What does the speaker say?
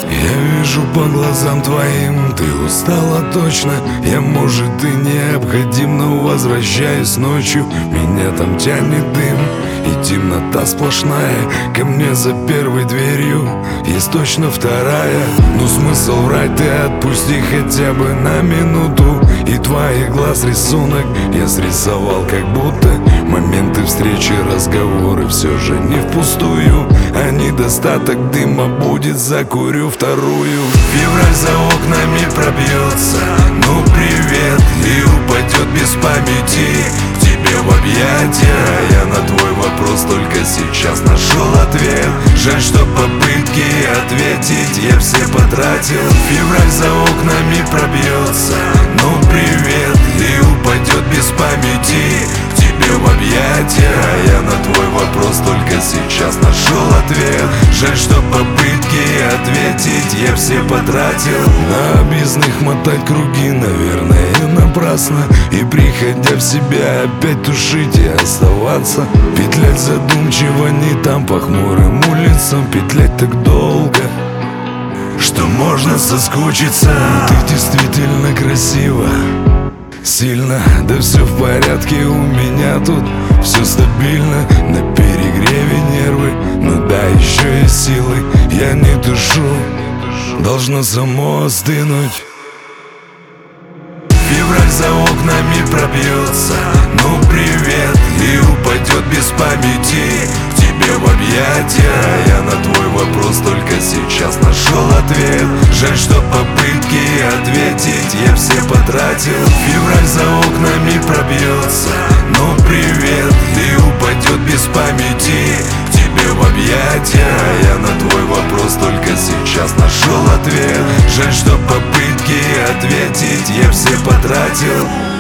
Я вижу по глазам твоим, ты устала точно. Я, может, и необходим, но возвращаюсь ночью. Меня там тянет дым и темнота сплошная. Ко мне за первой дверью есть точно вторая. Ну смысл врать, ты отпусти хотя бы на минуту. И твоих глаз рисунок я срисовал как будто. Моменты встречи, разговоры все же не впустую. А недостаток дыма будет, закурю вторую. Февраль за окнами пробьется, ну привет, и упадет без памяти к тебе в объятия. Я на твой вопрос только сейчас нашел ответ. Жаль, что попытки ответить я все потратил. Февраль за окнами пробьется, ну привет, и упадет без памяти к тебе в объятия. Я на твой вопрос только сейчас нашел ответ. Жаль, что попытки ответить я все потратил. На объездных мотать круги, наверное, напрасно. И приходя в себя опять тушить и оставаться. Петлять задумчиво не там по хмурым улицам. Петлять так долго, что можно соскучиться. Ты действительно красива, сильно, да все в порядке у меня тут. Все стабильно, на перегреве нервы. Ну да, еще и силы я не дышу, должно само остынуть. Февраль за окнами пробьется, ну привет, и упадет без памяти к тебе в объятия. Я на твой вопрос только сейчас нашел ответ. Жаль, что попытки ответить я все потратил. Февраль за окнами пробьется, ну привет, и упадет без памяти к тебе в объятия. Я на твой вопрос только сейчас нашел ответ. Жаль, что попытки ответить я все потратил.